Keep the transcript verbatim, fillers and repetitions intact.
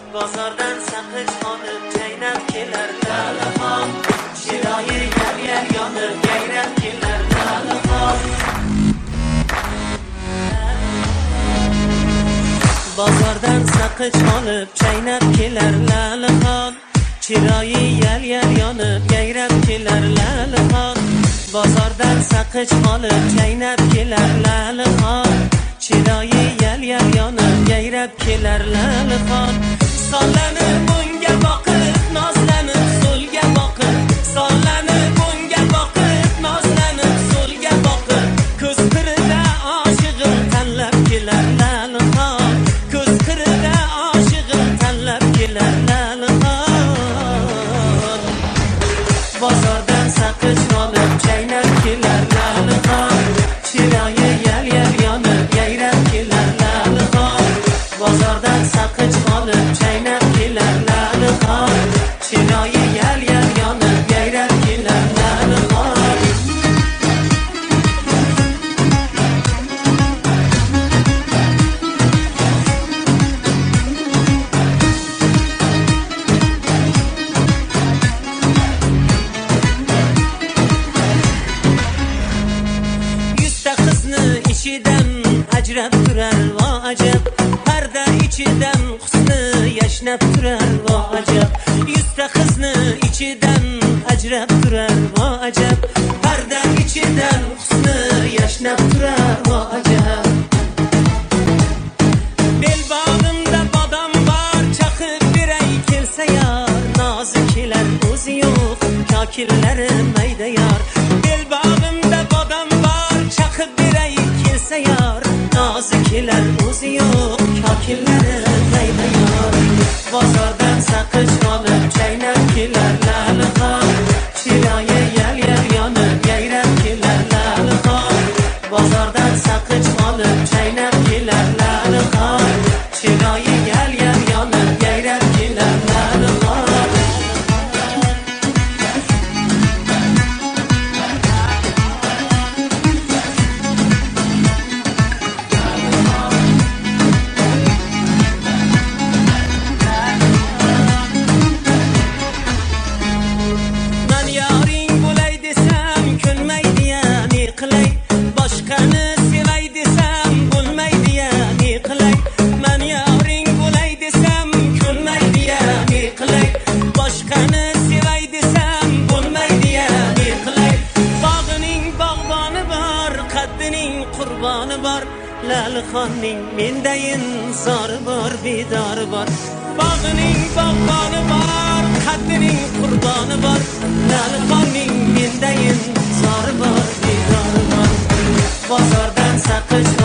bozordan saqich olib chaynab kelar Lalaxon, chiroyi yal-yal yonib yayrab kelar Lalaxon. Bozordan saqich olib chaynab kelar Lalaxon, chiroyi yal-yal yonib yayrab kelar Lalaxon. Bozordan saqich olib chaynab kelar Lalaxon, chiroyi yal-yal yonib yayrab kelar Lalaxon. Sollanib unga boqib nozlanib so'lga boqib, sollanib unga boqib nozlanib so'lga boqib, ko'z qirida oshig'im tanlab kelar Lalaxon, ko'z qirida oshig'im tanlab kelar Lalaxon. Bozordan saqich olib chaynab kelar Lalaxon, chiroyi yal-yal yonib yayrab kelar Lalaxon. Bozordan saqich olib chaynab kelar Lalaxon, chiroyi yal-yal yonib yayrab kelar Lalaxon. Yuzta qizni ichidan ajrab turar vo ajab, parda ichidan husni yashnab turar vo ajab. Yuzta qizni ichidan ajrab turar vo ajab, parda ichidan husni yashnab turar vo ajab. Belbog'imda bodom bor, chaqib beray kelsa yor, nozi kelar o'zi yo'q, kokillari mayda yor. Belbog'imda bodom bor, chaqib beray kelsa yor, nozi kelar o'zi yo'q, kokillari mayda yor. Bozordan saqich olib chaynab kelar Lalaxon, chiroyi yal-yal yonib yayrab kelar Lalaxon. Bozordan saqich olib chaynab kelar Lalaxon, chiroyi yal-yal yonib yayrab kelar Lalaxon. Man yoring bo'lay desam ko'nmaydi yani qilay, boshqani sevay desam bo'lmaydi yani qilay. Man yoring bo'lay desam ko'nmaydi yani qilay, boshqani sevay desam bo'lmaydi yani qilay. Bog'ining bog'boni bor, qaddining qurboni bor, Lalaxonning mendayin zori bor, bedori bor. Bog'ining bog'boni bor, qaddining qurboni bor, Lalaxonning mendayin zori bor, bedori bor. Bozordan saqich